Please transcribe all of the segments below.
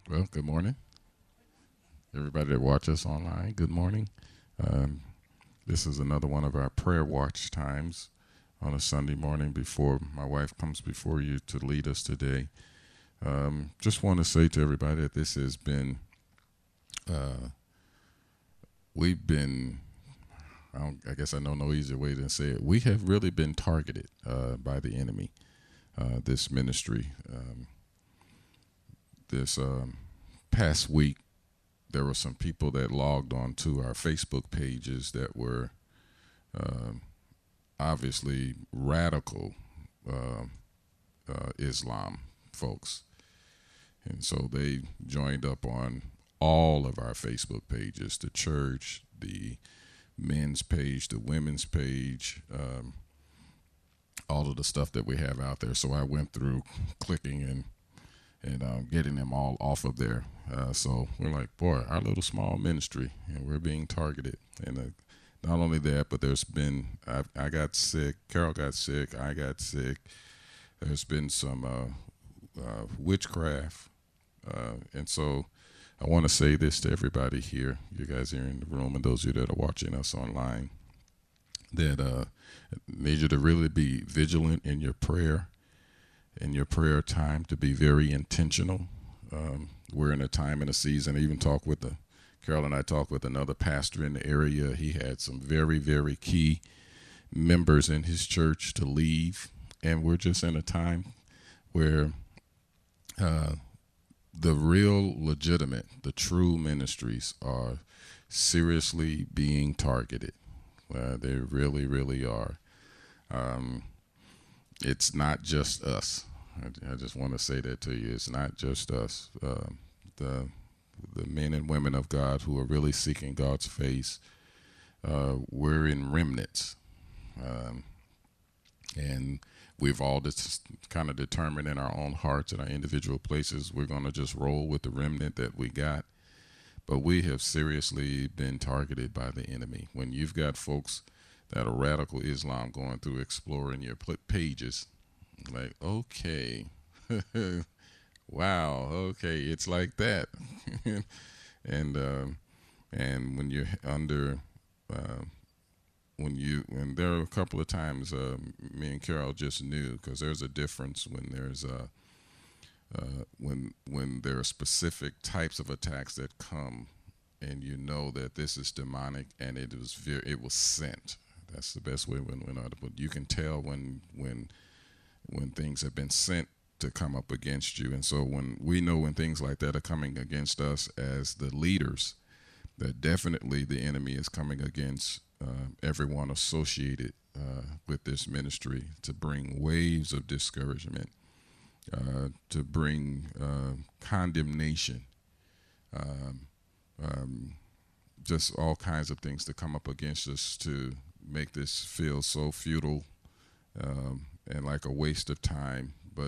Well, good morning, everybody that watches online. Good morning. Um, this is another one of our prayer watch times on a Sunday morning before my wife comes before you to lead us today. Just want to say to everybody that this has been, uh, we've been, I guess I know no easier way than say it. We have really been targeted by the enemy, this ministry. This past week, there were some people that logged on to our Facebook pages that were um obviously radical uh, Islam folks. And so they joined up on all of our Facebook pages, the church, the men's page, the women's page, all of the stuff that we have out there. So I went through clicking and getting them all off of there. So we're like, boy, our little small ministry, and we're being targeted. And not only that, but there's been, I got sick, Carol got sick, I got sick. There's been some witchcraft. And so I want to say this to everybody here, you guys here in the room, and those of you that are watching us online, that need you to really be vigilant in your prayer time, to be very intentional. We're in a time and a season. I even talked with Carol and I talked with another pastor in the area. He had some very, very key members in his church to leave. And we're just in a time where uh, the real legitimate, the true ministries are seriously being targeted. They really, really are. Um, it's not just us. I just want to say that to you. It's not just us. The the men and women of God who are really seeking God's face. We're in remnants, um, and we've all just kind of determined in our own hearts and our individual places we're going to just roll with the remnant that we got. But we have seriously been targeted by the enemy. When you've got folks that are radical Islam going through exploring your pages, like, okay, wow, okay, it's like that. and and when you're under uh, when there are a couple of times me and Carol just knew, because there's a difference when there's when there are specific types of attacks that come, and you know that this is demonic, and it was sent. That's the best way when you can tell when things have been sent to come up against you. And so when we know when things like that are coming against us as the leaders, that definitely the enemy is coming against everyone associated with this ministry, to bring waves of discouragement, to bring condemnation, um, um, just all kinds of things to come up against us, to make this feel so futile and like a waste of time. But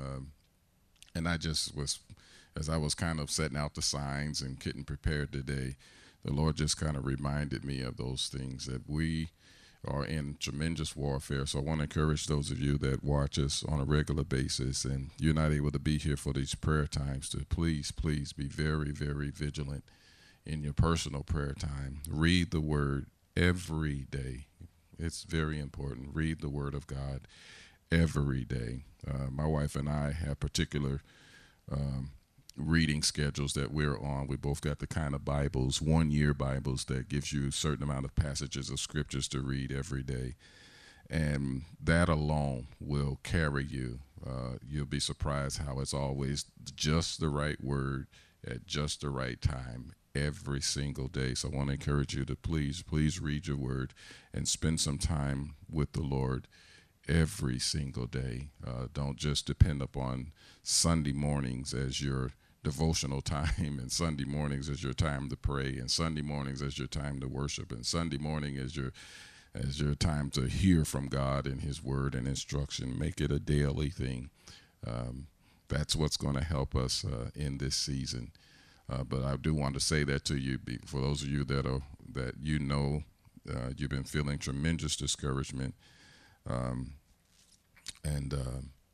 and I just was, as I was kind of setting out the signs and getting prepared today, the Lord just kind of reminded me of those things, that we are in tremendous warfare. So I want to encourage those of you that watch us on a regular basis and you're not able to be here for these prayer times, to please be very, very vigilant in your personal prayer time. Read the word every day. It's very important. Read the word of God every day. My wife and I have particular um, reading schedules that we're on. We both got the kind of Bibles, 1 year Bibles, that gives you a certain amount of passages of scriptures to read every day. And that alone will carry you. You'll be surprised how it's always just the right word at just the right time every single day. So I want to encourage you to please read your word and spend some time with the Lord every single day. Don't just depend upon Sunday mornings as your devotional time, and Sunday mornings as your time to pray, and Sunday mornings as your time to worship, and Sunday morning as your time to hear from God and His Word and instruction. Make it a daily thing. Um, that's what's going to help us in this season. But I do want to say that to you, for those of you that you've been feeling tremendous discouragement, um, and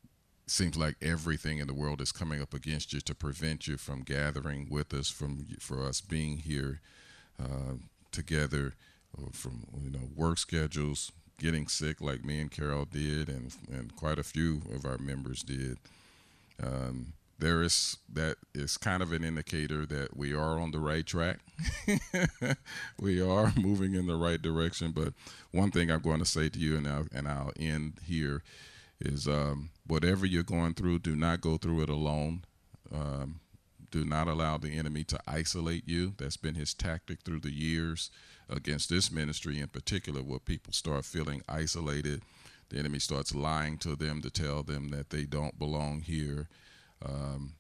seems like everything in the world is coming up against you to prevent you from gathering with us, from for us being here uh, together, from work schedules, getting sick like me and Carol did, and quite a few of our members did. There is that is kind of an indicator that we are on the right track. We are moving in the right direction. But one thing I'm going to say to you, and I'll end here, is whatever you're going through, do not go through it alone. Um, do not allow the enemy to isolate you. That's been his tactic through the years against this ministry in particular, where people start feeling isolated. The enemy starts lying to them to tell them that they don't belong here, um,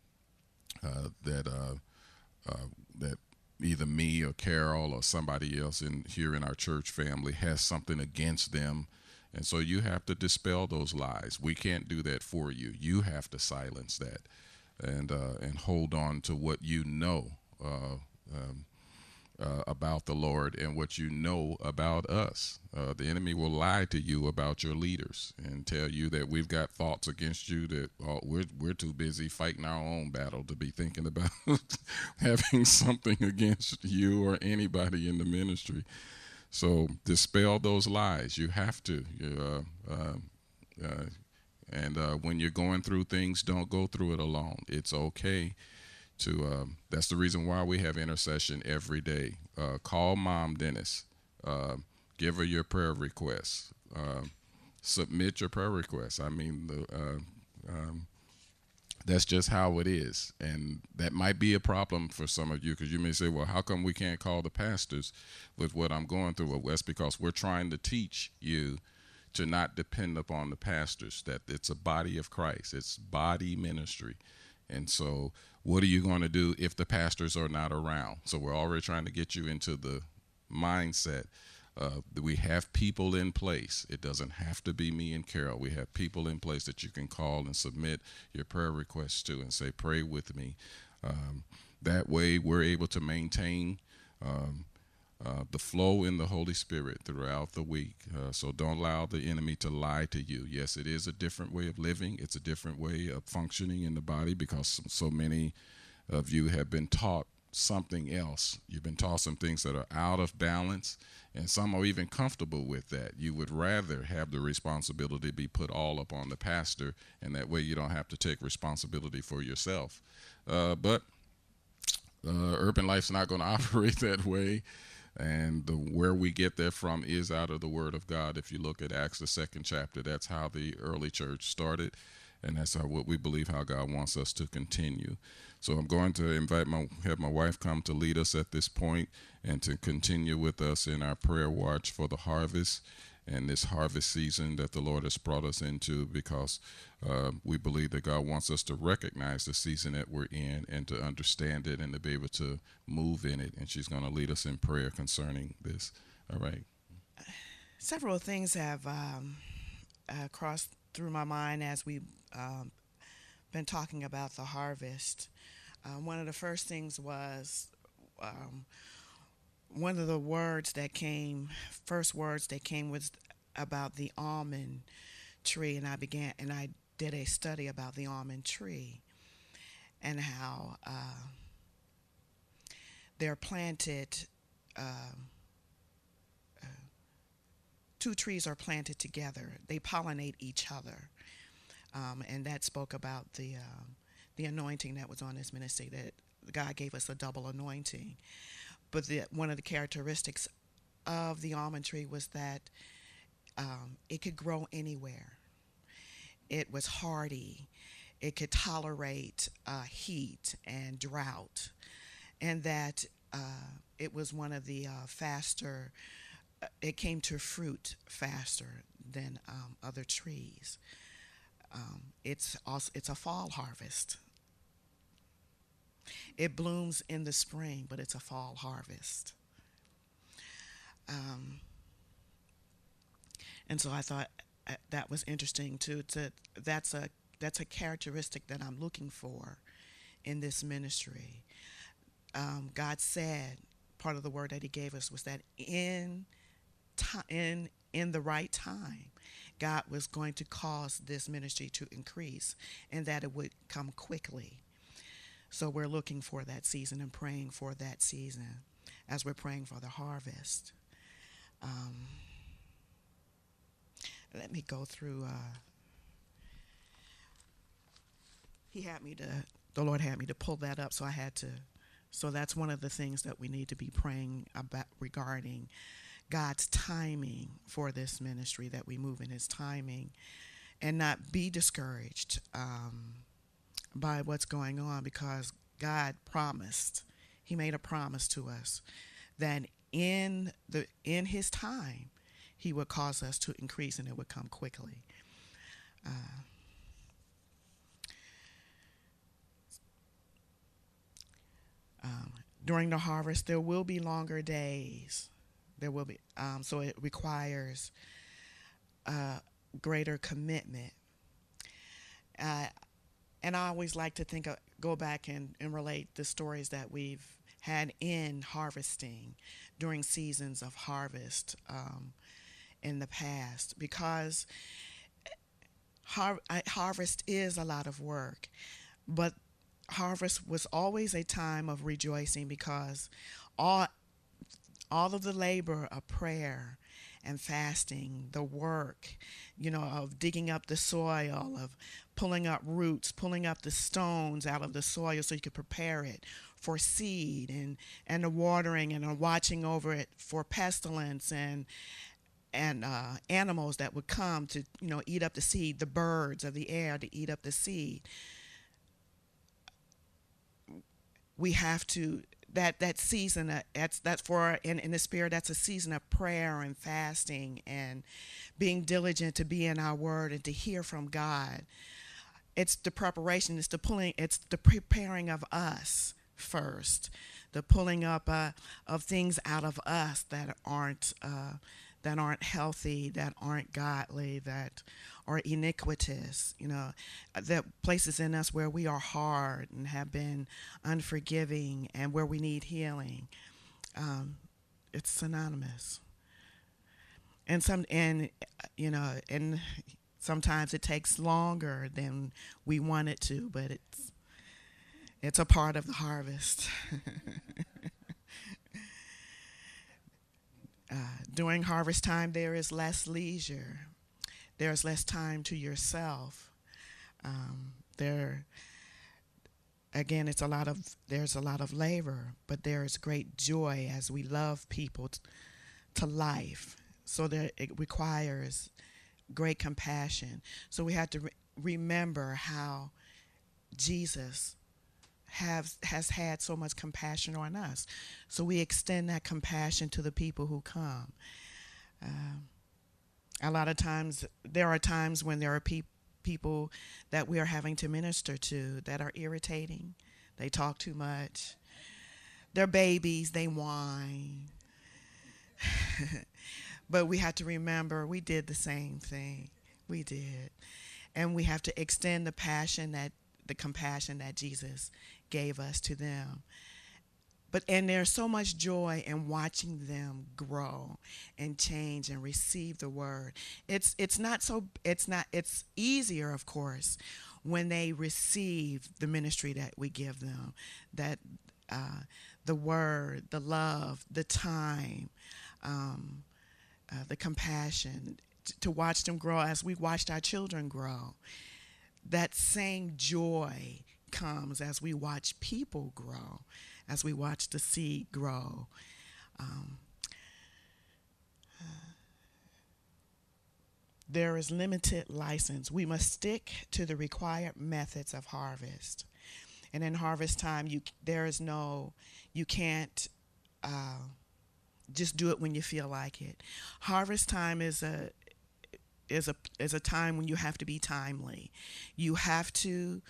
that either me or Carol or somebody else here in our church family has something against them. And so you have to dispel those lies. We can't do that for you. You have to silence that, and hold on to what you know uh, um, about the Lord and what you know about us. The enemy will lie to you about your leaders and tell you that we've got thoughts against you, that we're too busy fighting our own battle to be thinking about having something against you or anybody in the ministry. So dispel those lies. You have to. And when you're going through things, don't go through it alone. It's okay to. That's the reason why we have intercession every day. Call Mom Dennis. Give her your prayer requests. Submit your prayer requests. I mean, that's just how it is. And that might be a problem for some of you, because you may say, well, how come we can't call the pastors with what I'm going through? Well, that's because we're trying to teach you to not depend upon the pastors, that it's a body of Christ, it's body ministry. And so what are you going to do if the pastors are not around? So we're already trying to get you into the mindset. We have people in place. It doesn't have to be me and Carol. We have people in place that you can call and submit your prayer requests to and say, pray with me. That way we're able to maintain um, the flow in the Holy Spirit throughout the week. So don't allow the enemy to lie to you. Yes, it is a different way of living. It's a different way of functioning in the body, because so many of you have been taught something else. You've been taught some things that are out of balance, and some are even comfortable with that. You would rather have the responsibility be put all upon the pastor, and that way you don't have to take responsibility for yourself. But urban life's not going to operate that way. And where we get that from is out of the Word of God. If you look at Acts, the 2nd chapter, that's how the early church started, and that's what we believe how God wants us to continue. So I'm going to have my wife come to lead us at this point and to continue with us in our prayer watch for the harvest and this harvest season that the Lord has brought us into, because we believe that God wants us to recognize the season that we're in and to understand it and to be able to move in it. And she's going to lead us in prayer concerning this. All right. Several things have crossed through my mind as we've um, been talking about the harvest. One of the first things was um, one of the first words that came was about the almond tree, and I did a study about the almond tree and how they're planted. Um Two trees are planted together. They pollinate each other, and that spoke about the anointing that was on this ministry. That God gave us a double anointing. But one of the characteristics of the almond tree was that it could grow anywhere. It was hardy. It could tolerate heat and drought, and that it was one of the faster. It came to fruit faster than other trees. It's a fall harvest. It blooms in the spring, but it's a fall harvest. Um, and so I thought that was interesting too. That's a that's a characteristic that I'm looking for in this ministry. God said part of the word that He gave us was that in the right time, God was going to cause this ministry to increase and that it would come quickly. So we're looking for that season and praying for that season as we're praying for the harvest. Um, Let me go through. The Lord had me to pull that up, so I had to. So that's one of the things that we need to be praying about regarding God's timing for this ministry, that we move in His timing and not be discouraged by what's going on, because God promised. He made a promise to us that in His time, He would cause us to increase and it would come quickly. During the harvest, there will be longer days. There will be, so it requires greater commitment. And I always like to go back and relate the stories that we've had in harvesting during seasons of harvest in the past, because harvest is a lot of work, but harvest was always a time of rejoicing, because all of the labor of prayer and fasting, the work, of digging up the soil, of pulling up roots, pulling up the stones out of the soil so you could prepare it for seed, and the watering and the watching over it for pestilence and animals that would come to eat up the seed, the birds of the air to eat up the seed. We have to that season, that's for in the spirit, that's a season of prayer and fasting and being diligent to be in our word and to hear from God. It's the preparation, it's the preparing of us first, the pulling up of things out of us that aren't healthy, that aren't godly, that are iniquitous, that places in us where we are hard and have been unforgiving and where we need healing. It's synonymous. And sometimes it takes longer than we want it to, but it's a part of the harvest. During harvest time, there is less leisure. There's less time to yourself. Again, there's a lot of labor, but there is great joy as we love people to life. So that it requires great compassion. So we have to remember how Jesus has had so much compassion on us. So we extend that compassion to the people who come. A lot of times, there are times when there are people that we are having to minister to that are irritating. They talk too much. They're babies, they whine. But we have to remember we did the same thing. We did. And we have to extend the compassion that Jesus gave us to them. And there's so much joy in watching them grow and change and receive the word. It's easier, of course, when they receive the ministry that we give them, that the word, the love, the time, the compassion, to watch them grow as we watched our children grow. That same joy comes as we watch people grow, as we watch the seed grow. There is limited license. We must stick to the required methods of harvest. And in harvest time, you can't just do it when you feel like it. Harvest time is a time when you have to be timely. You have to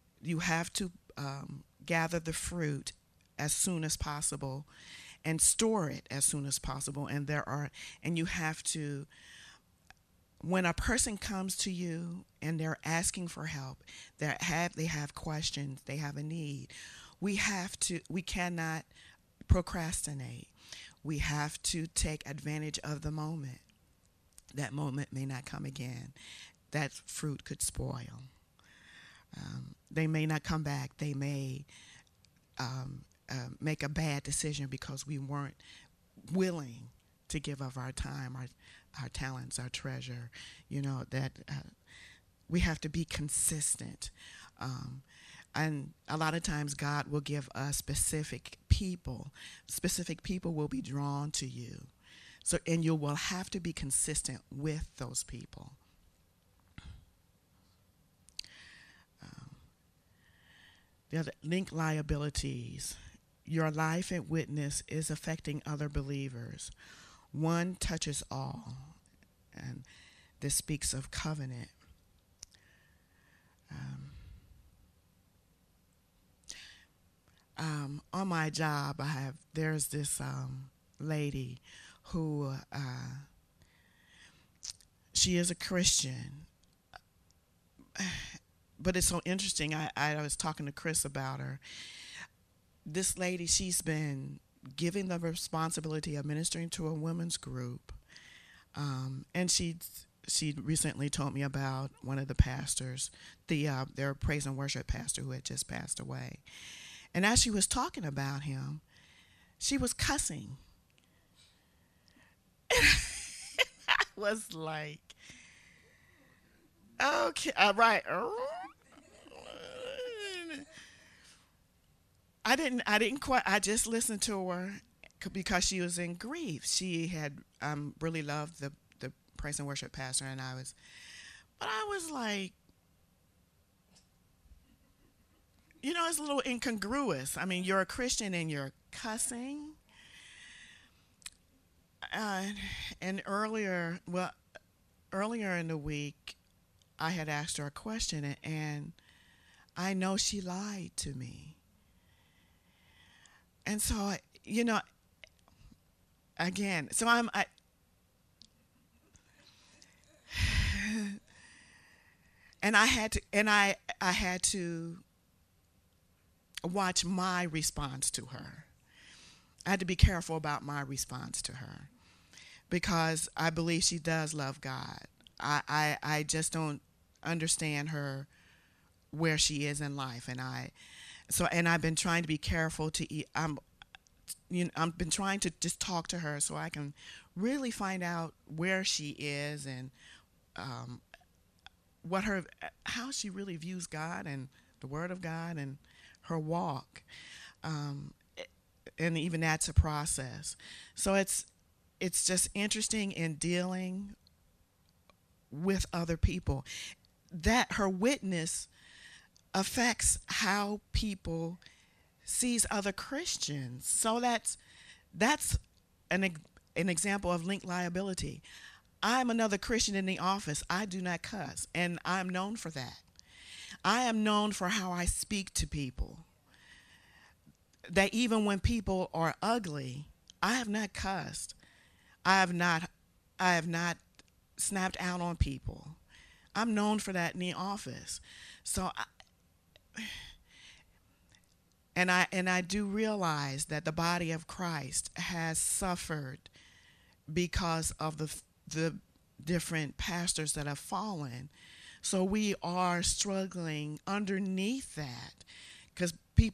gather the fruit as soon as possible and store it as soon as possible. And you have to, when a person comes to you and they're asking for help, they have questions, they have a need, we cannot procrastinate. We have to take advantage of the moment. that moment may not come again. That fruit could spoil. They may not come back. They may make a bad decision because we weren't willing to give of our time, our talents, our treasure. You know, that we have to be consistent. And a lot of times God will give us specific people. Specific people will be drawn to you. So, and you will have to be consistent with those people. The other link liabilities. Your life and witness is affecting other believers. One touches all. And this speaks of covenant. On my job, there's this lady who she is a Christian, but it's so interesting. I was talking to Chris about her. This lady, she's been given the responsibility of ministering to a women's group, and she recently told me about one of the pastors, their praise and worship pastor who had just passed away. And as she was talking about him, she was cussing. I was like, okay, right. I didn't quite. I just listened to her because she was in grief. She had really loved the praise and worship pastor, and I was like, you know, it's a little incongruous. I mean, you're a Christian and you're cussing. And earlier in the week, I had asked her a question, and I know she lied to me. And so, you know, again, so and I had to watch my response to her. I had to be careful about my response to her because I believe she does love God. I just don't understand her where she is in life, and I've been trying to be careful I've been trying to just talk to her so I can really find out where she is and how she really views God and the Word of God and her walk. And even that's a process. So it's just interesting in dealing with other people. That her witness affects how people sees other Christians. So that's an example of link liability. I'm another Christian in the office. I do not cuss, and I'm known for that. I am known for how I speak to people. That even when people are ugly, I have not cussed. I have not snapped out on people. I'm known for that in the office. So I do realize that the body of Christ has suffered because of the different pastors that have fallen. So we are struggling underneath that because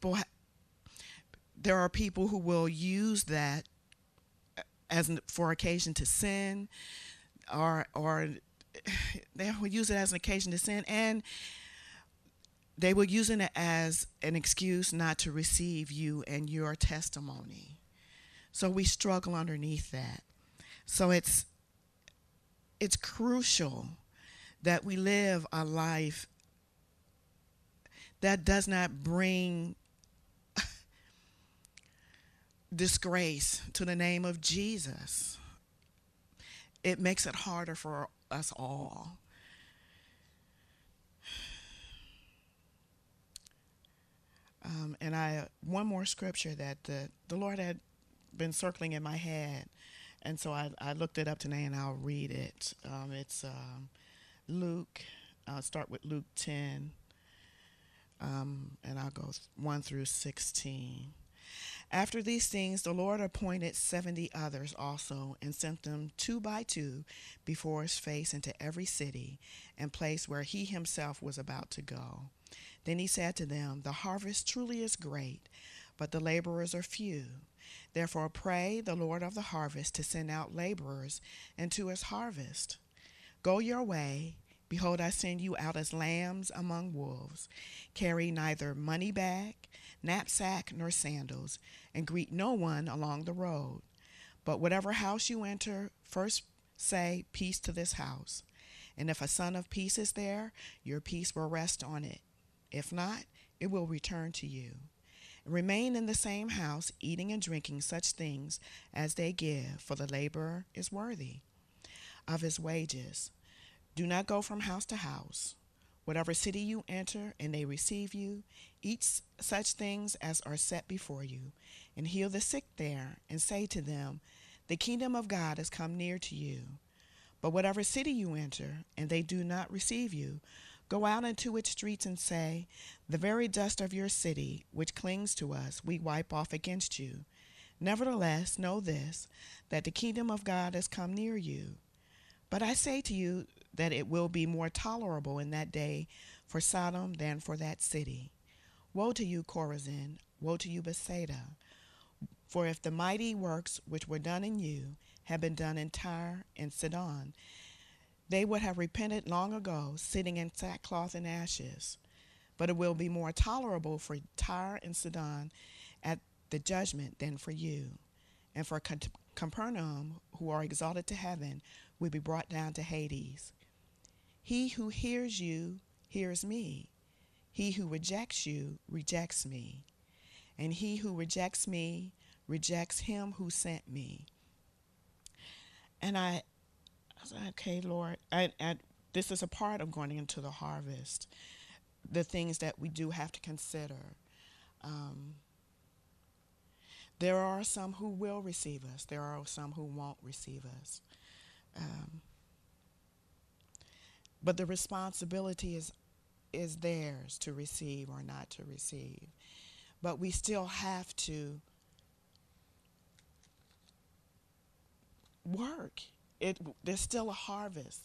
there are people who will use that for occasion to sin, or they will use it as an occasion to sin, and they will use it as an excuse not to receive you and your testimony. So we struggle underneath that. So it's crucial that we live a life that does not bring disgrace to the name of Jesus. It makes it harder for us all. And one more scripture that the Lord had been circling in my head, and so I looked it up today, and I'll read it. It's Luke. I'll start with Luke 10, and I'll go 1 through 16. After these things, the Lord appointed 70 others also, and sent them 2 by 2 before his face into every city and place where he himself was about to go. Then he said to them, the harvest truly is great, but the laborers are few. Therefore pray the Lord of the harvest to send out laborers into his harvest. Go your way. Behold, I send you out as lambs among wolves. Carry neither money bag, knapsack, nor sandals, and greet no one along the road. But whatever house you enter, first say, peace to this house. And if a son of peace is there, your peace will rest on it. If not, it will return to you. Remain in the same house, eating and drinking such things as they give, for the laborer is worthy of his wages. Do not go from house to house. Whatever city you enter and they receive you, eat such things as are set before you, and heal the sick there, and say to them, the kingdom of God has come near to you. But whatever city you enter and they do not receive you, go out into its streets and say, the very dust of your city, which clings to us, we wipe off against you. Nevertheless, know this, that the kingdom of God has come near you. But I say to you that it will be more tolerable in that day for Sodom than for that city. Woe to you, Chorazin! Woe to you, Bethsaida! For if the mighty works which were done in you had been done in Tyre and Sidon, they would have repented long ago, sitting in sackcloth and ashes. But it will be more tolerable for Tyre and Sidon at the judgment than for you. And for Capernaum, who are exalted to heaven, will be brought down to Hades. He who hears you hears me. He who rejects you rejects me. And he who rejects me rejects him who sent me. And I was like, okay, Lord, this is a part of going into the harvest, the things that we do have to consider. There are some who will receive us. There are some who won't receive us. But the responsibility is theirs to receive or not to receive. But we still have to work. There's still a harvest.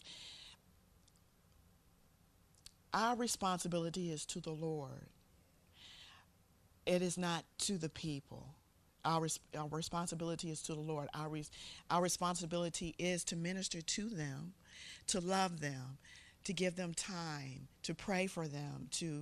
Our responsibility is to the Lord. It is not to the people. Our responsibility is to the Lord. Our responsibility is to minister to them, to love them, to give them time, to pray for them, to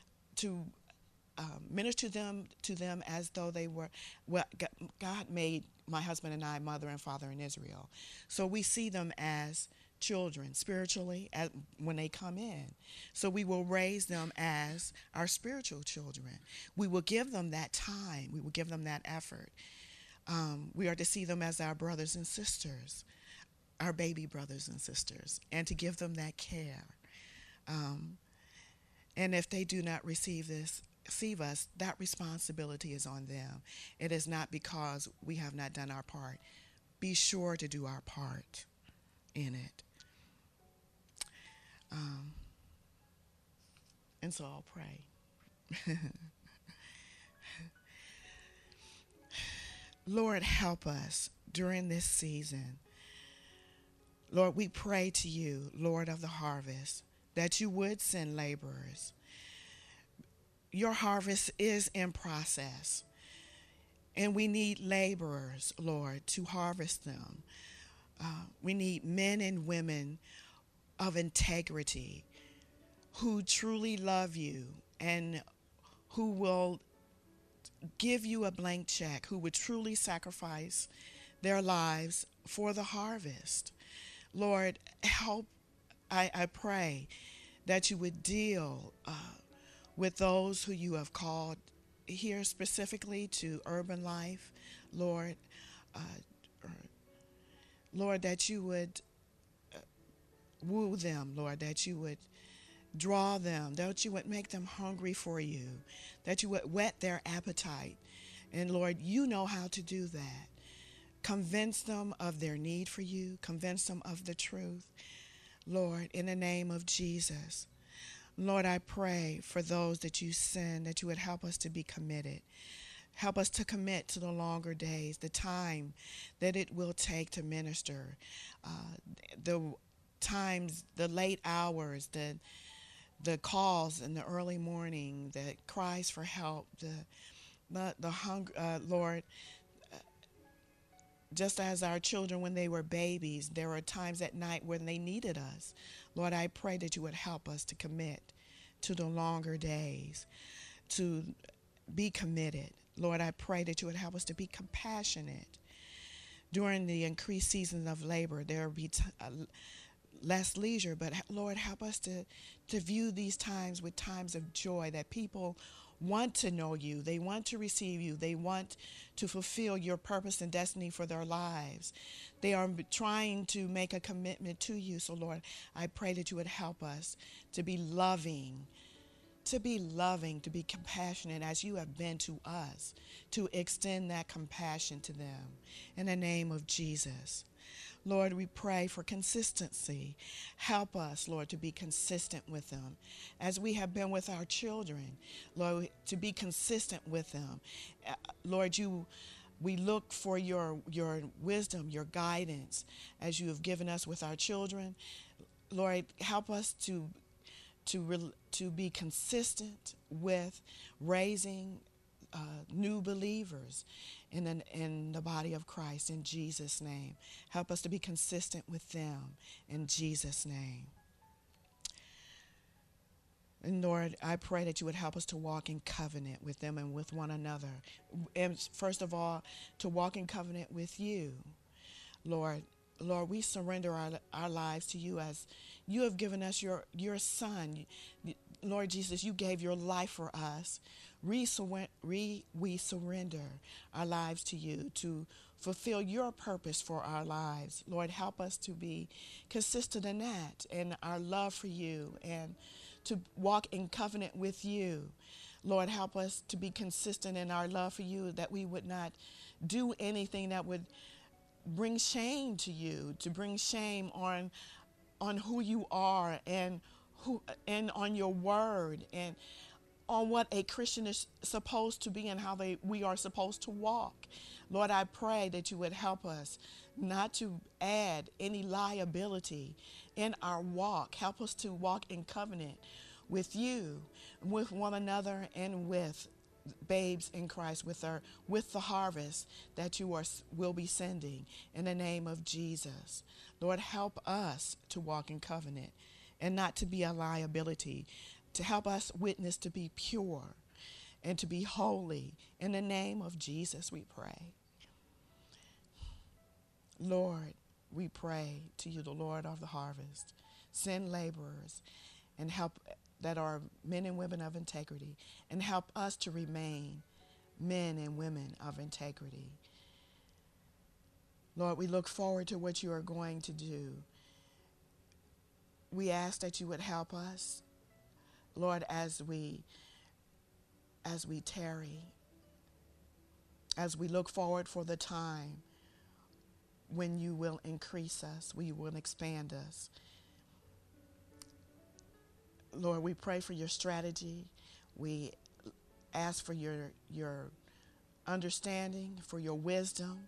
minister to them as though they were. Well, God made my husband and I mother and father in Israel, so we see them as children spiritually when they come in. So we will raise them as our spiritual children. We will give them that time. We will give them that effort. We are to see them as our brothers and sisters, our baby brothers and sisters, and to give them that care. And if they do not receive us, that responsibility is on them. It is not because we have not done our part. Be sure to do our part in it. And so I'll pray. Lord, help us during this season. Lord, we pray to you, Lord of the harvest, that you would send laborers. Your harvest is in process, and we need laborers, Lord, to harvest them. We need men and women of integrity who truly love you and who will give you a blank check, who would truly sacrifice their lives for the harvest. Lord, help. I pray that you would deal with those who you have called here specifically to Urban Life, Lord. Lord, that you would woo them, Lord, that you would draw them, that you would make them hungry for you, that you would whet their appetite. And Lord, you know how to do that. Convince them of their need for you. Convince them of the truth. Lord, in the name of Jesus. Lord, I pray for those that you send, that you would help us to be committed, Help us to commit to the longer days, the time that it will take to minister, uh, the times, the late hours, the calls in the early morning, the cries for help, the hunger, Lord. Just as our children, when they were babies, there were times at night when they needed us. Lord, I pray that you would help us to commit to the longer days, to be committed. Lord, I pray that you would help us to be compassionate. During the increased season of labor, there will be less leisure, but Lord, help us to view these times with times of joy, that people want to know you, they want to receive you, they want to fulfill your purpose and destiny for their lives. They are trying to make a commitment to you. So Lord, I pray that you would help us to be loving, to be compassionate as you have been to us, to extend that compassion to them. In the name of Jesus. Lord, we pray for consistency. Help us, Lord, to be consistent with them as we have been with our children, Lord, to be consistent with them. Lord, we look for your wisdom, your guidance as you have given us with our children. Lord, help us to be consistent with raising new believers in the body of Christ, in Jesus' name. Help us to be consistent with them in Jesus' name. And Lord, I pray that you would help us to walk in covenant with them and with one another. And first of all, to walk in covenant with you, Lord. Lord, we surrender our lives to you as you have given us your son. Lord Jesus, you gave your life for us. We surrender our lives to you to fulfill your purpose for our lives. Lord, help us to be consistent in that and our love for you, and to walk in covenant with you. Lord, help us to be consistent in our love for you, that we would not do anything that would bring shame to you, to bring shame on who you are, and on your word, and on what a Christian is supposed to be, and how we are supposed to walk. Lord, I pray that you would help us not to add any liability in our walk. Help us to walk in covenant with you, with one another, and with babes in Christ, with the harvest that you will be sending in the name of Jesus. Lord, help us to walk in covenant and not to be a liability, to help us witness to be pure and to be holy. In the name of Jesus, we pray. Lord, we pray to you, the Lord of the harvest. Send laborers and help that are men and women of integrity, and help us to remain men and women of integrity. Lord, we look forward to what you are going to do. We ask that you would help us, Lord, as we tarry, as we look forward for the time when you will increase us, we will expand us. Lord, we pray for your strategy. We ask for your understanding, for your wisdom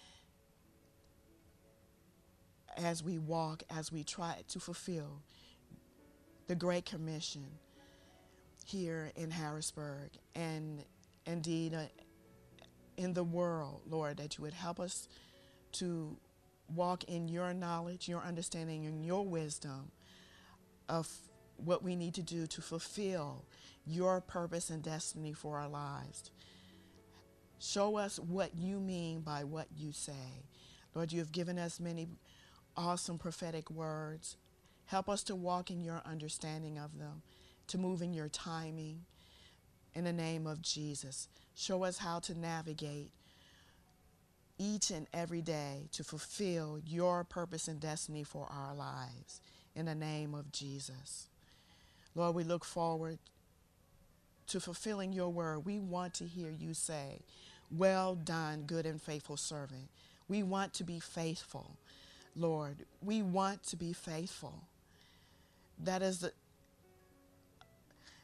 as we walk, as we try to fulfill the Great Commission here in Harrisburg and indeed in the world, Lord, that you would help us to walk in your knowledge, your understanding, and your wisdom of what we need to do to fulfill your purpose and destiny for our lives. Show us what you mean by what you say. Lord, you have given us many awesome prophetic words. Help us to walk in your understanding of them, to move in your timing. In the name of Jesus, show us how to navigate each and every day to fulfill your purpose and destiny for our lives. In the name of Jesus. Lord, we look forward to fulfilling your word. We want to hear you say, well done, good and faithful servant. We want to be faithful, Lord. We want to be faithful. That is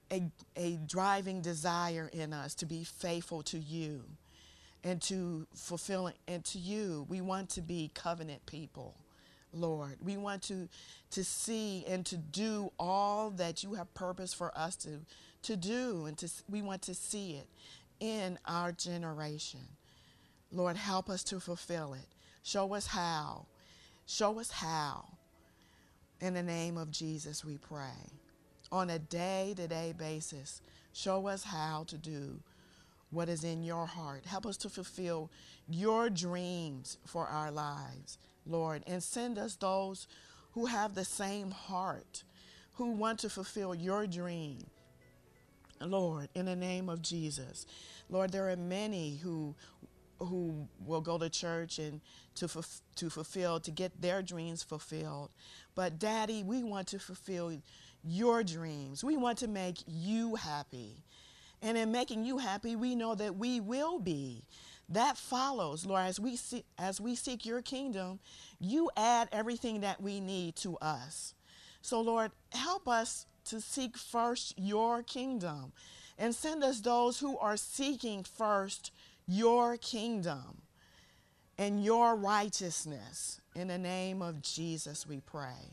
a driving desire in us to be faithful to you and to fulfill, and to you. We want to be covenant people, Lord. We want to see and to do all that you have purposed for us to do, and we want to see it in our generation. Lord, help us to fulfill it. Show us how. Show us how. In the name of Jesus, we pray. On a day-to-day basis, show us how to do what is in your heart. Help us to fulfill your dreams for our lives, Lord, and send us those who have the same heart, who want to fulfill your dream, Lord, in the name of Jesus. Lord, there are many who will go to church and to get their dreams fulfilled. But Daddy, we want to fulfill your dreams. We want to make you happy. And in making you happy, we know that we will be. That follows, Lord, as we seek your kingdom, you add everything that we need to us. So, Lord, help us to seek first your kingdom and send us those who are seeking first your kingdom and your righteousness. In the name of Jesus, we pray.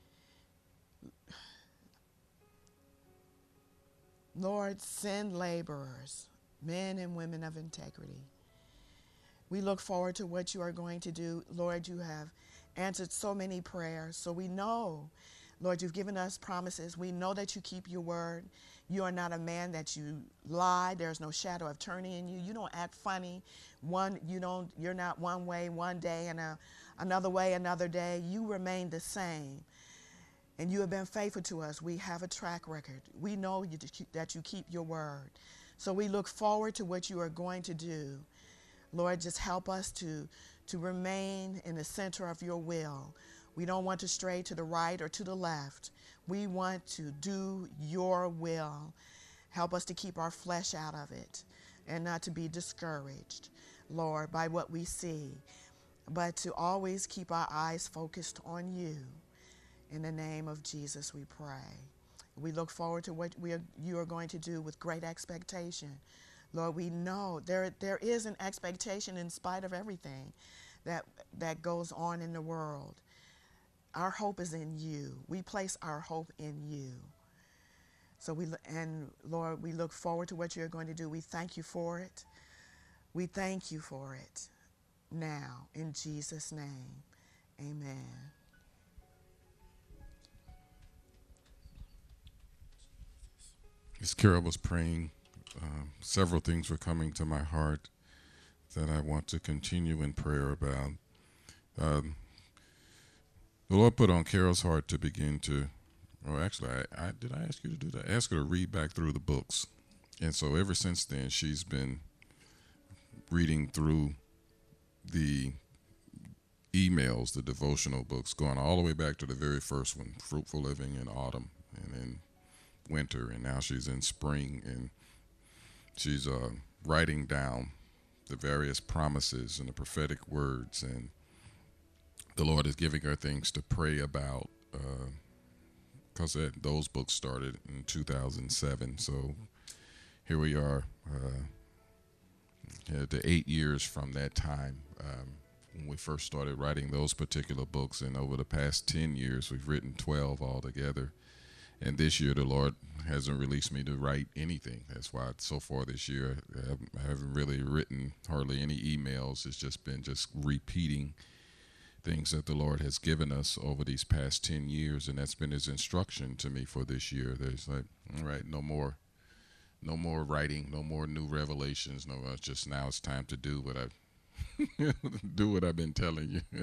Lord, send laborers, men and women of integrity. We look forward to what you are going to do. Lord, you have answered so many prayers, so we know, Lord, you've given us promises. We know that you keep your word. You are not a man that you lie. There's no shadow of turning in you. You don't act funny. You're not one way one day and another way another day. You remain the same. And you have been faithful to us. We have a track record. We know that you keep your word. So we look forward to what you are going to do. Lord, just help us to remain in the center of your will. We don't want to stray to the right or to the left. We want to do your will. Help us to keep our flesh out of it and not to be discouraged, Lord, by what we see, but to always keep our eyes focused on you. In the name of Jesus, we pray. We look forward to what you are going to do with great expectation. Lord, we know there is an expectation in spite of everything that goes on in the world. Our hope is in you. We place our hope in you. So Lord, we look forward to what you're going to do. We thank you for it. We thank you for it now, in Jesus' name. Amen. As Carol was praying, several things were coming to my heart that I want to continue in prayer about. The Lord put on Carol's heart to begin to, or actually, did I ask you to do that? I asked her to read back through the books. And so ever since then, she's been reading through the emails, the devotional books, going all the way back to the very first one, Fruitful Living in Autumn, and then winter, and now she's in spring, and she's writing down the various promises and the prophetic words, and the Lord is giving her things to pray about, because those books started in 2007, so here we are, the 8 years from that time, when we first started writing those particular books, and over the past 10 years we've written 12 altogether. And this year, the Lord hasn't released me to write anything. That's why so far this year, I haven't really written hardly any emails. It's just been repeating things that the Lord has given us over these past 10 years. And that's been his instruction to me for this year. There's like, all right, no more writing, no more new revelations. No, just now it's time to do what I've been telling you.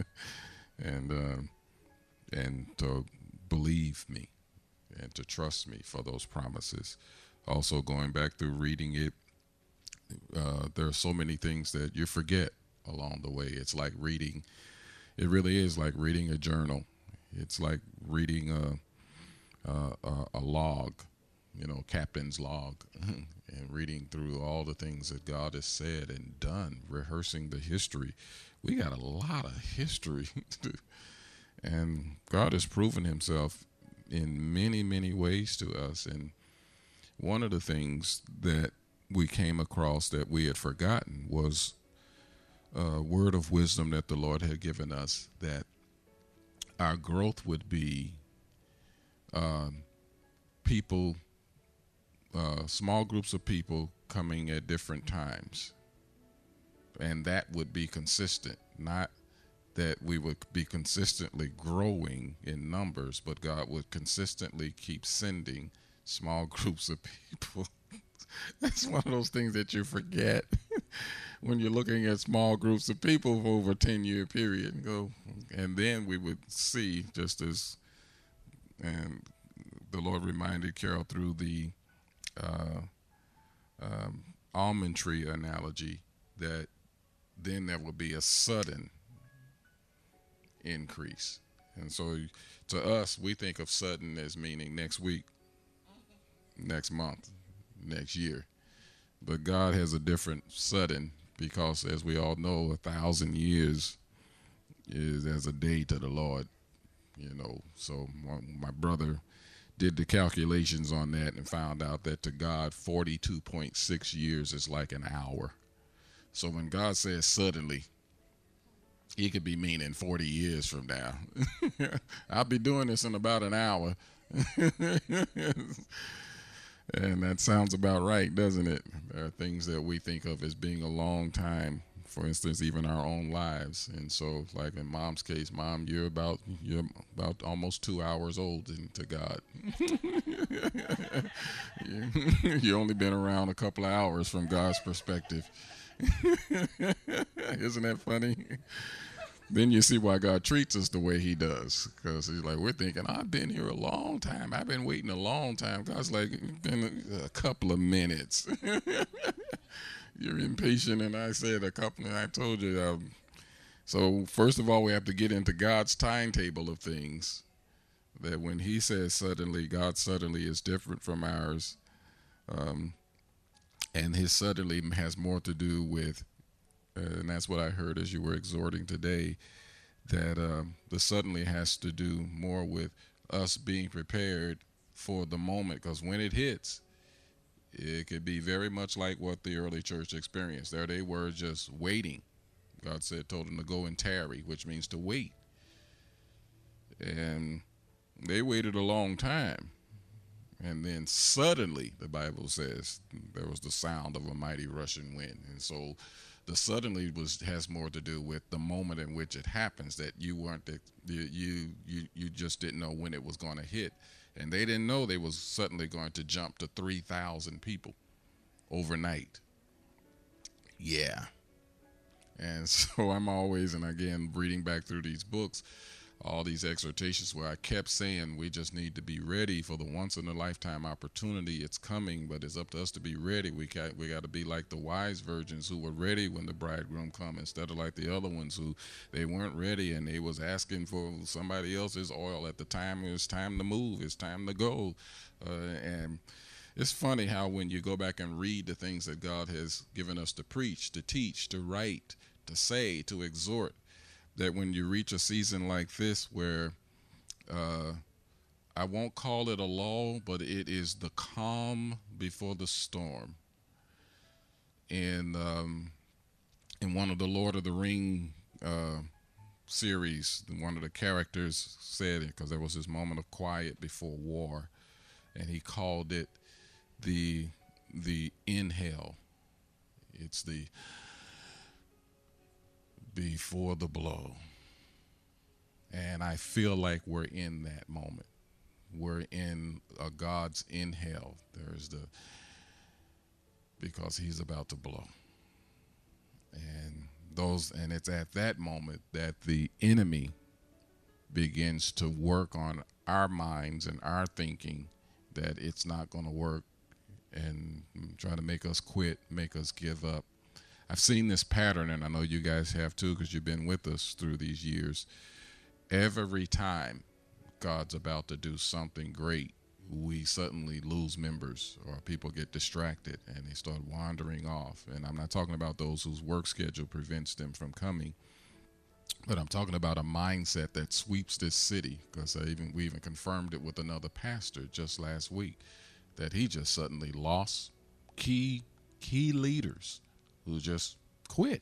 and to believe me. And to trust me for those promises. Also, going back through reading it, there are so many things that you forget along the way. It's like reading, it really is like reading a journal. It's like reading a log, captain's log, and reading through all the things that God has said and done, rehearsing the history. We got a lot of history. And God has proven himself in many, many ways to us. And One of the things that we came across that we had forgotten was a word of wisdom that the Lord had given us, that our growth would be people, small groups of people coming at different times. And that would be consistent, not that we would be consistently growing in numbers, but God would consistently keep sending small groups of people. That's one of those things that you forget when you're looking at small groups of people for over a 10-year period. And then we would see, just as and the Lord reminded Carol through the uh, almond tree analogy, that then there will be a sudden increase. And so to us, we think of sudden as meaning next week, next month, next year. But God has a different sudden, because as we all know, 1,000 years is as a day to the Lord. So my brother did the calculations on that and found out that to God, 42.6 years is like an hour. So when God says suddenly, he could be meaning 40 years from now. I'll be doing this in about an hour. And that sounds about right, doesn't it? There are things that we think of as being a long time, for instance, even our own lives. And so, like in Mom's case, Mom, you're about almost 2 hours old to God. You only been around a couple of hours from God's perspective. Isn't that funny? Then you see why God treats us the way he does, because he's like, we're thinking, I've been here a long time, I've been waiting a long time. God's like, been a couple of minutes. You're impatient. And I said I told you. So first of all, we have to get into God's timetable of things, that when he says suddenly, God suddenly is different from ours. And his suddenly has more to do with, and that's what I heard as you were exhorting today, that the suddenly has to do more with us being prepared for the moment, because when it hits, it could be very much like what the early church experienced. There they were just waiting. God told them to go and tarry, which means to wait. And they waited a long time. And then suddenly, the Bible says, there was the sound of a mighty rushing wind. And so the suddenly has more to do with the moment in which it happens, that you just didn't know when it was going to hit. And they didn't know they was suddenly going to jump to 3,000 people overnight. Yeah. And so I'm always, and again, reading back through these books, all these exhortations where I kept saying we just need to be ready for the once-in-a-lifetime opportunity. It's coming, but it's up to us to be ready. We got to be like the wise virgins who were ready when the bridegroom come, instead of like the other ones who they weren't ready and they was asking for somebody else's oil at the time. It was time to move. It's time to go. And it's funny how when you go back and read the things that God has given us to preach, to teach, to write, to say, to exhort, that when you reach a season like this where I won't call it a lull, but it is the calm before the storm. And in one of the Lord of the Ring series, one of the characters said it, because there was this moment of quiet before war, and he called it the inhale. It's the before the blow. And I feel like we're in that moment. We're in a God's inhale. Because he's about to blow. And it's at that moment that the enemy begins to work on our minds and our thinking, that it's not going to work, and try to make us quit, make us give up. I've seen this pattern, and I know you guys have too, because you've been with us through these years. Every time God's about to do something great, we suddenly lose members, or people get distracted and they start wandering off. And I'm not talking about those whose work schedule prevents them from coming, but I'm talking about a mindset that sweeps this city, because we even confirmed it with another pastor just last week, that he just suddenly lost key leaders who just quit.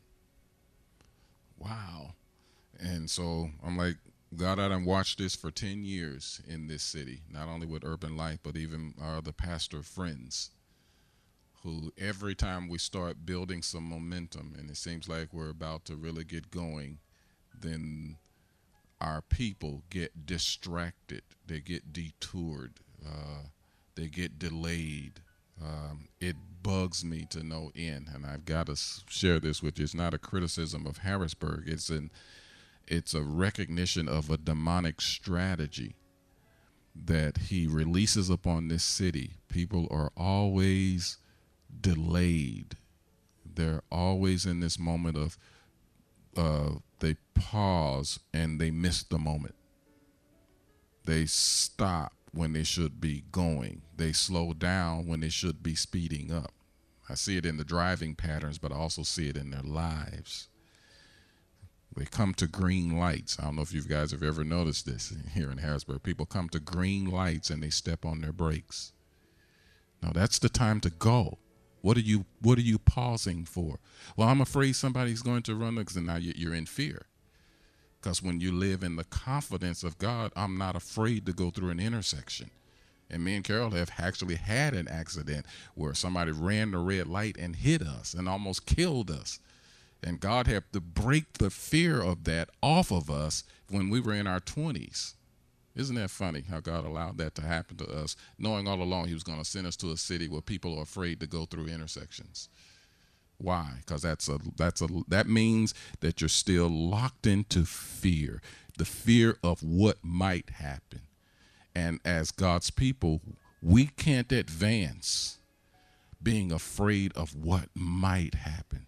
Wow. And so I'm like, God, I done watched this for 10 years in this city, not only with Urban Life, but even our other pastor friends, who every time we start building some momentum and it seems like we're about to really get going, then our people get distracted, they get detoured, they get delayed. It bugs me to no end, and I've got to share this with you. It's not a criticism of Harrisburg. It's a recognition of a demonic strategy that he releases upon this city. People are always delayed. They're always in this moment of they pause and they miss the moment. They stop when they should be going. They slow down when they should be speeding up. I see it in the driving patterns, but I also see it in their lives. They come to green lights. I don't know if you guys have ever noticed this here in Harrisburg. People come to green lights and they step on their brakes. No, that's the time to go. What are you pausing for? Well, I'm afraid somebody's going to run, because now you're in fear. Because when you live in the confidence of God, I'm not afraid to go through an intersection. And me and Carol have actually had an accident where somebody ran the red light and hit us and almost killed us. And God had to break the fear of that off of us when we were in our 20s. Isn't that funny how God allowed that to happen to us, knowing all along he was going to send us to a city where people are afraid to go through intersections? Why? Because that means that you're still locked into fear, the fear of what might happen. And as God's people, we can't advance being afraid of what might happen.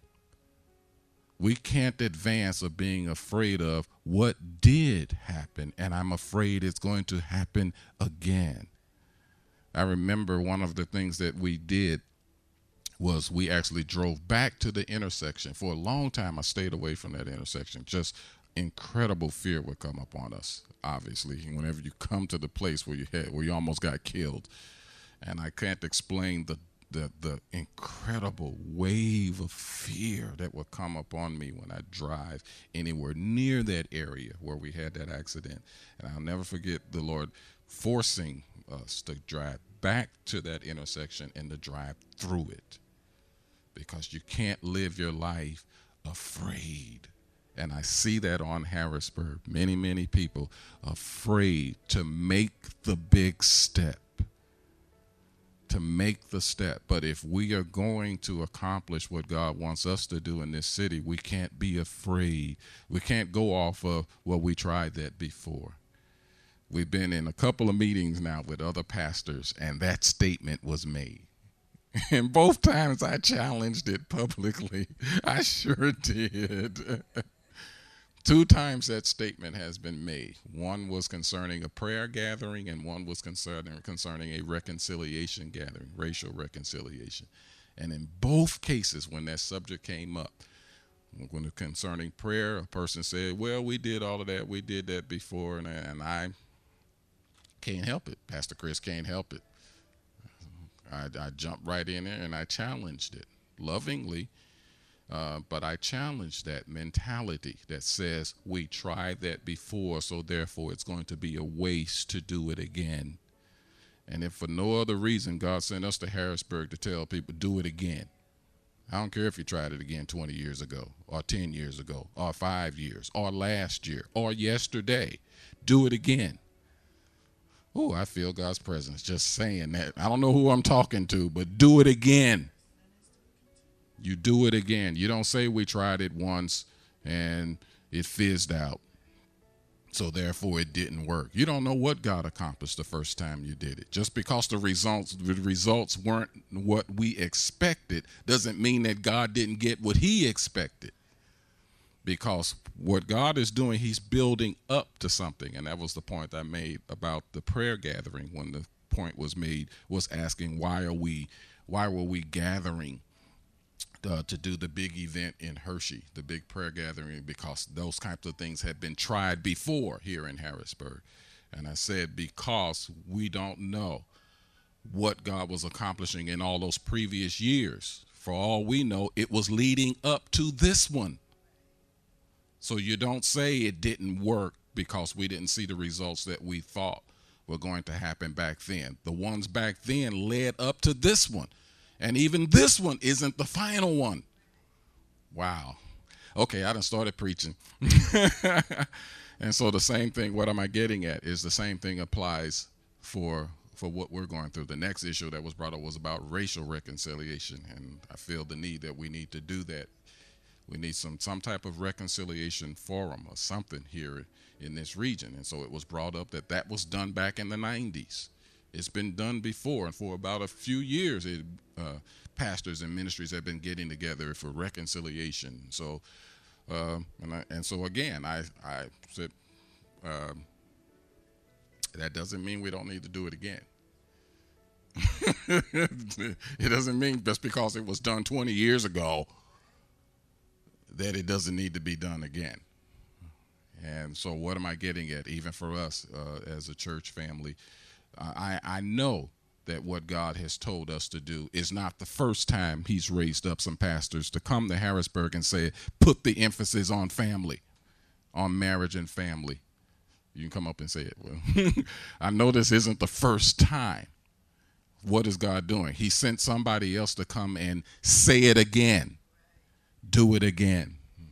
We can't advance of being afraid of what did happen, and I'm afraid it's going to happen again. I remember one of the things that we did was we actually drove back to the intersection. For a long time, I stayed away from that intersection. Just incredible fear would come upon us, obviously, whenever you come to the place where you almost got killed. And I can't explain the incredible wave of fear that will come upon me when I drive anywhere near that area where we had that accident. And I'll never forget the Lord forcing us to drive back to that intersection and to drive through it, because you can't live your life afraid. And I see that on Harrisburg. Many people afraid to make the big step. To make the step. But if we are going to accomplish what God wants us to do in this city, we can't be afraid. We can't go off of, well, we tried that before. We've been in a couple of meetings now with other pastors, and that statement was made. And both times I challenged it publicly. I sure did. 2 times that statement has been made. One was concerning a prayer gathering, and one was concerning a reconciliation gathering, racial reconciliation. And in both cases, when that subject came up, when it concerning prayer, a person said, well, we did all of that. We did that before, and I can't help it. Pastor Chris can't help it. I jumped right in there and I challenged it lovingly. But I challenge that mentality that says we tried that before, so therefore it's going to be a waste to do it again. And if for no other reason, God sent us to Harrisburg to tell people, do it again. I don't care if you tried it again 20 years ago or 10 years ago or 5 years or last year or yesterday. Do it again. Oh, I feel God's presence just saying that. I don't know who I'm talking to, but do it again. You do it again. You don't say we tried it once and it fizzed out, so therefore it didn't work. You don't know what God accomplished the first time you did it. Just because the results weren't what we expected doesn't mean that God didn't get what he expected. Because what God is doing, he's building up to something. And that was the point I made about the prayer gathering, when the point was made, was asking why were we gathering to do the big event in Hershey, the big prayer gathering, because those types of things had been tried before here in Harrisburg. And I said, because we don't know what God was accomplishing in all those previous years. For all we know, it was leading up to this one. So you don't say it didn't work because we didn't see the results that we thought were going to happen back then. The ones back then led up to this one. And even this one isn't the final one. Wow. Okay, I done started preaching. And so the same thing, what am I getting at, is the same thing applies for what we're going through. The next issue that was brought up was about racial reconciliation. And I feel the need that we need to do that. We need some type of reconciliation forum or something here in this region. And so it was brought up that was done back in the 90s. It's been done before, and for about a few years, pastors and ministries have been getting together for reconciliation. So, so again, I said that doesn't mean we don't need to do it again. It doesn't mean just because it was done 20 years ago that it doesn't need to be done again. And so what am I getting at? Even for us as a church family, I know that what God has told us to do is not the first time he's raised up some pastors to come to Harrisburg and say, put the emphasis on family, on marriage and family. You can come up and say it. Well, I know this isn't the first time. What is God doing? He sent somebody else to come and say it again. Do it again.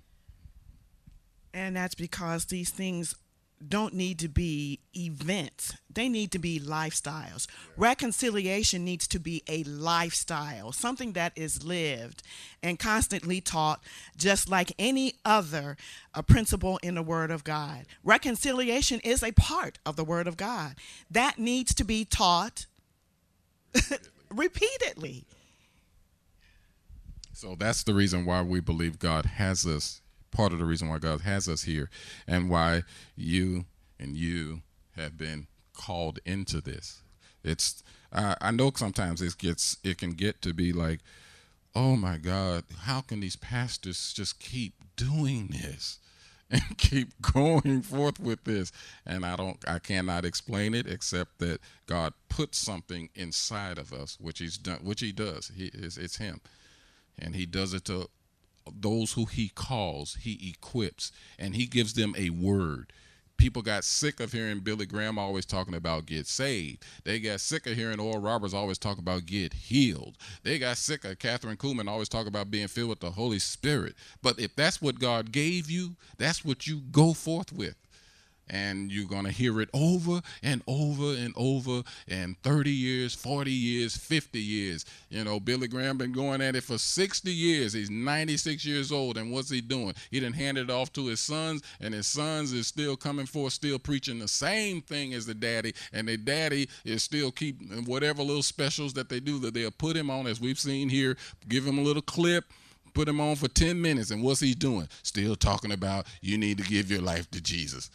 And that's because these things don't need to be events. They need to be lifestyles. Reconciliation needs to be a lifestyle, something that is lived and constantly taught, just like any other principle in the Word of God. Reconciliation is a part of the Word of God that needs to be taught repeatedly. So that's the reason why we believe God has us. Part of the reason why God has us here, and why you have been called into this. It's I know sometimes it can get to be like, oh my God, how can these pastors just keep doing this and keep going forth with this? And I cannot explain it except that God put something inside of us, which he does. It's him, and he does it to those who he calls, he equips, and he gives them a word. People got sick of hearing Billy Graham always talking about get saved. They got sick of hearing Oral Roberts always talk about get healed. They got sick of Catherine Kuhlman always talk about being filled with the Holy Spirit. But if that's what God gave you, that's what you go forth with. And you're going to hear it over and over and over, and 30 years, 40 years, 50 years. You know, Billy Graham been going at it for 60 years. He's 96 years old, and what's he doing? He done handed it off to his sons, and his sons is still coming forth, still preaching the same thing as the daddy, and the daddy is still keeping whatever little specials that they do that they'll put him on, as we've seen here, give him a little clip, put him on for 10 minutes, and what's he doing? Still talking about you need to give your life to Jesus.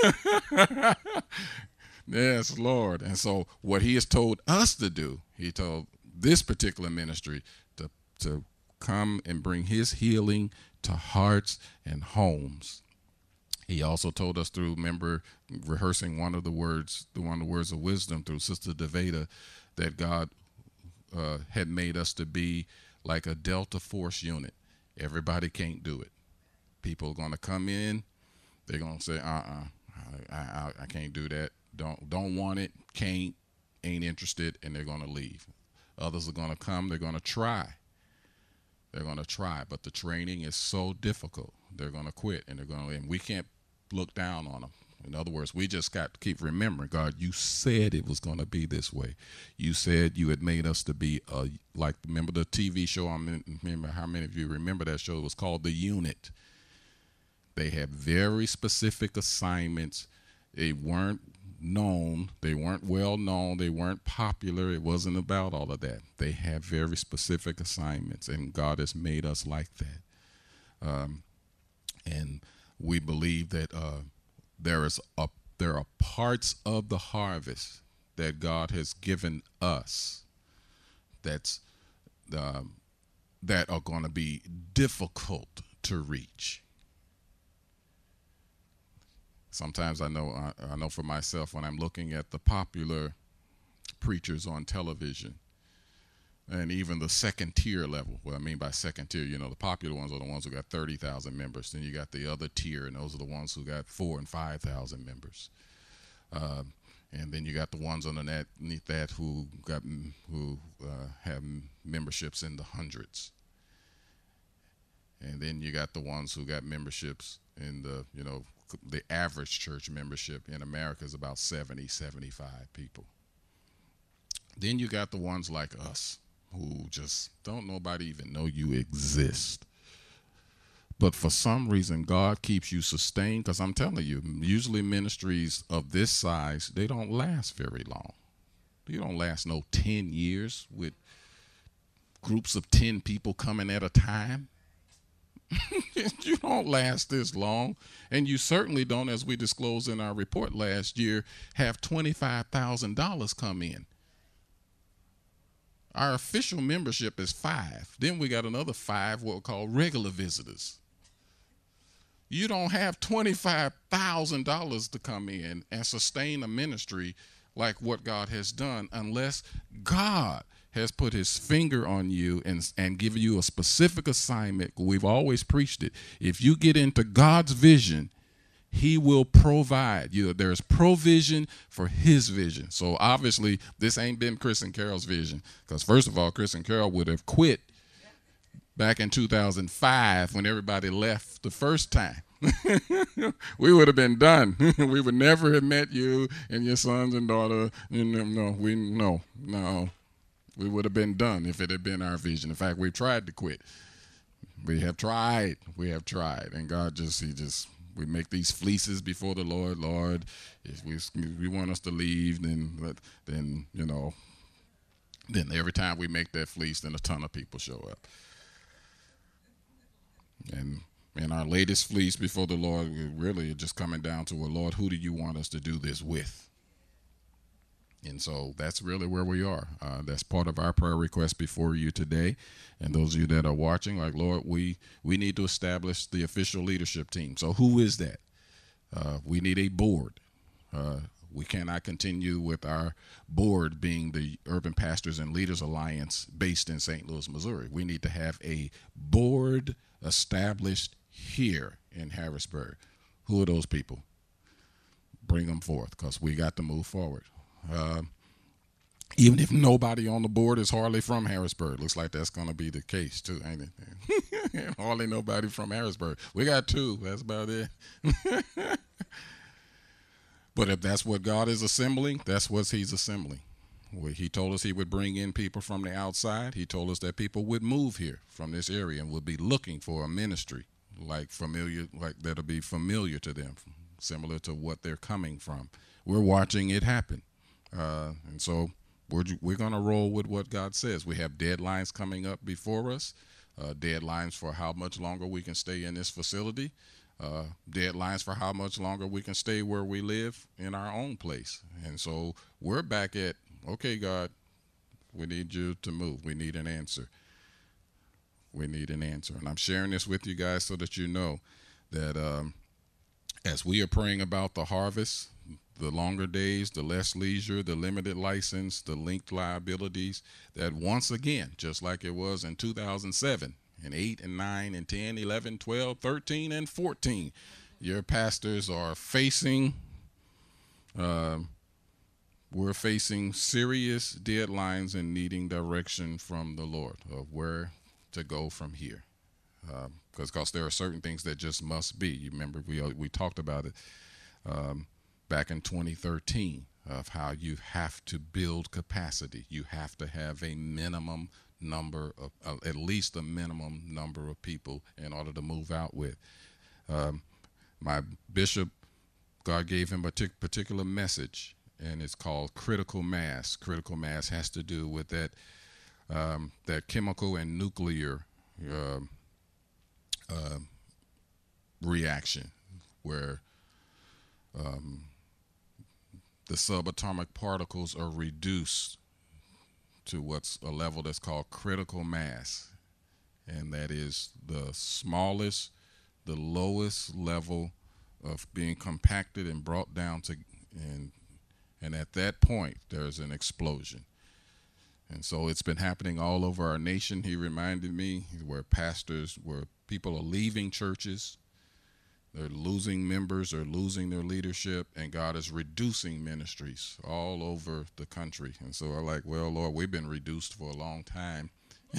Yes, Lord. And so what he has told us to do, he told this particular ministry to come and bring his healing to hearts and homes. He also told us through, remember, rehearsing one of the words of wisdom through Sister Deveda, that God had made us to be like a Delta Force unit. Everybody can't do it. People are going to come in. They're going to say, I can't do that. Don't want it. Can't. Ain't interested. And they're going to leave. Others are going to come. They're going to try. They're going to try. But the training is so difficult. They're going to quit. And we can't look down on them. In other words, we just got to keep remembering, God, you said it was going to be this way. You said you had made us to be remember the TV show? I remember how many of you remember that show? It was called The Unit. They had very specific assignments. They weren't known. They weren't well known. They weren't popular. It wasn't about all of that. They had very specific assignments, and God has made us like that. And we believe that there are parts of the harvest that God has given us that are going to be difficult to reach. Sometimes I know for myself, when I'm looking at the popular preachers on television, and even the second tier level. What I mean by second tier, the popular ones are the ones who got 30,000 members. Then you got the other tier, and those are the ones who got 4,000 and 5,000 members. And then you got the ones underneath that who have memberships in the hundreds. And then you got the ones who got memberships in the average church membership in America is about 70, 75 people. Then you got the ones like us who just don't nobody even know you exist. But for some reason, God keeps you sustained, because I'm telling you, usually ministries of this size, they don't last very long. You don't last no 10 years with groups of 10 people coming at a time. You don't last this long. And you certainly don't, as we disclosed in our report last year, have $25,000 come in. Our official membership is 5. Then we got another 5, what we call regular visitors. You don't have $25,000 to come in and sustain a ministry like what God has done unless God has put his finger on you and given you a specific assignment. We've always preached it. If you get into God's vision, he will provide. There's provision for his vision. So obviously this ain't been Chris and Carol's vision, because first of all, Chris and Carol would have quit back in 2005 when everybody left the first time. We would have been done. We would never have met you and your sons and daughter. No. We would have been done if it had been our vision. In fact, we tried to quit. We have tried. And God we make these fleeces before the Lord. Lord, if we want us to leave, then every time we make that fleece, then a ton of people show up. And our latest fleece before the Lord, we really are just coming down to, well, Lord, who do you want us to do this with? And so that's really where we are. That's part of our prayer request before you today. And those of you that are watching, like, Lord, we need to establish the official leadership team. So who is that? We need a board. We cannot continue with our board being the Urban Pastors and Leaders Alliance based in St. Louis, Missouri. We need to have a board established here in Harrisburg. Who are those people? Bring them forth, because we got to move forward. Even if nobody on the board is hardly from Harrisburg. Looks like that's going to be the case too, ain't it? Hardly nobody from Harrisburg. We got 2. That's about it. But if that's what God is assembling, that's what he's assembling. He told us he would bring in people from the outside. He told us that people would move here from this area and would be looking for a ministry like that'll be familiar to them, similar to what they're coming from. We're watching it happen. And so we're going to roll with what God says. We have deadlines coming up before us, deadlines for how much longer we can stay in this facility, deadlines for how much longer we can stay where we live in our own place. And so we're back at, okay, God, we need you to move. We need an answer. And I'm sharing this with you guys so that you know that as we are praying about the harvest, the longer days, the less leisure, the limited license, the linked liabilities, that once again, just like it was in 2007 and 8 and 9 and 10, 11, 12, 13, and 14, your pastors are facing, we're facing serious deadlines and needing direction from the Lord of where to go from here. Because there are certain things that just must be. You remember we talked about it back in 2013 of how you have to build capacity. You have to have a minimum number of, at least a minimum number of people in order to move out with. My bishop, God gave him a particular message, and it's called critical mass. Critical mass has to do with that chemical and nuclear reaction where the subatomic particles are reduced to what's a level that's called critical mass, and that is the smallest, the lowest level of being compacted and brought down to and And at that point, there's an explosion. And so it's been happening all over our nation. He reminded me where people are leaving churches, they're losing members or losing their leadership, and God is reducing ministries all over the country. And so I'm like, well, Lord, we've been reduced for a long time.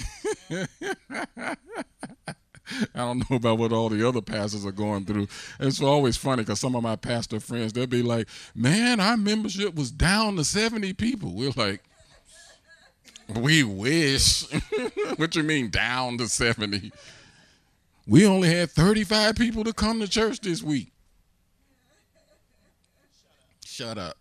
I don't know about what all the other pastors are going through. It's always funny because some of my pastor friends, they'll be like, man, our membership was down to 70 people. We're like, we wish. What you mean down to 70? We only had 35 people to come to church this week. Shut up.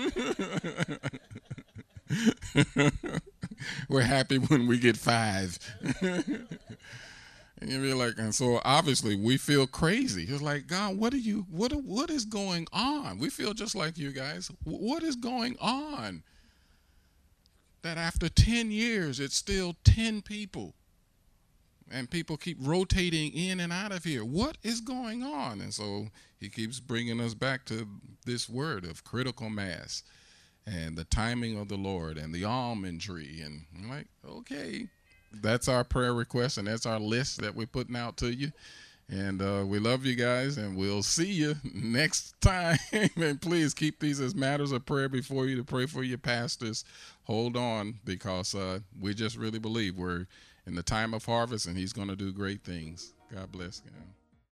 We're happy when we get 5. And you be like, and so obviously we feel crazy. It's like, God, what is going on? We feel just like you guys. What is going on? That after 10 years, it's still 10 people. And people keep rotating in and out of here. What is going on? And so he keeps bringing us back to this word of critical mass and the timing of the Lord and the almond tree. And I'm like, okay, that's our prayer request, and that's our list that we're putting out to you. And we love you guys, and we'll see you next time. And please keep these as matters of prayer before you, to pray for your pastors. Hold on, because we just really believe we're in the time of harvest, and he's going to do great things. God bless you.